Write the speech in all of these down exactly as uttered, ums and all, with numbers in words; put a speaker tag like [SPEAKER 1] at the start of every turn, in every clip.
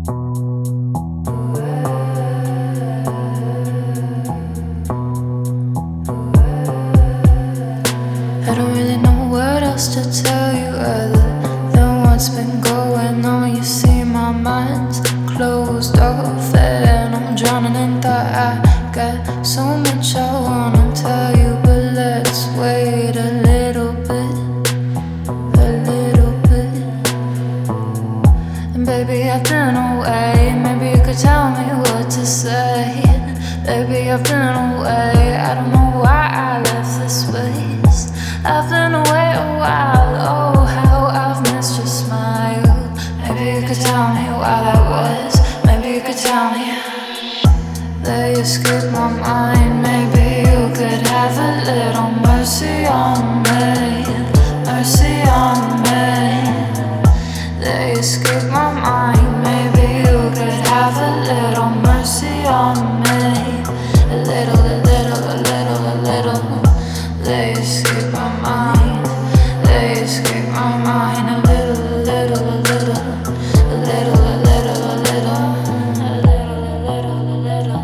[SPEAKER 1] I don't really know what else to tell you other than what's been going on. You see, my mind's closed off and I'm drowning in thought. I got so much I wanna tell you, but let's wait a little bit, a little bit. And baby, I've been away. Maybe you could tell me what to say. Baby, I've been away. I don't know why I left this place. I've been away a while. Oh, how I've missed your smile. Maybe you could tell me why that was. Maybe you could tell me. They escaped my mind. Maybe you could have a little mercy on me, mercy on me. They escaped my mind. Maybe you could have a little mercy on me. A little, a little, a little, a little. They escape my mind. They escape my mind. A little, a little, a little, a little, a little, a little, a little, a little, a little,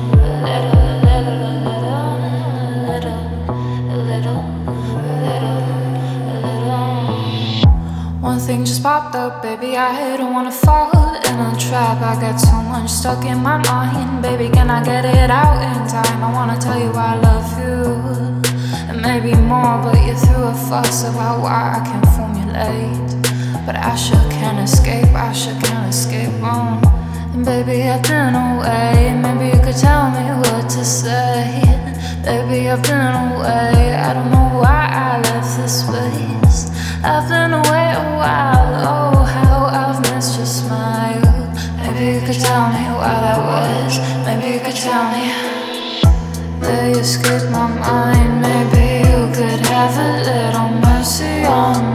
[SPEAKER 1] a little, a little, a little. One thing just popped up, baby. I don't wanna fall in a trap. I got so much stuck in my mind, baby. Can I get it out in time? I wanna tell you I love you. Maybe more, but you threw a fuss about why I can't formulate. But I sure can't escape, I sure can't escape, oh. And baby, I've been away. Maybe you could tell me what to say. Baby, I've been away. I don't know why I left this place. I've been away a while. Oh, how I've missed your smile. Maybe you could tell me why that was. Maybe you could tell me. They escaped my mind. Maybe you could have a little mercy on me.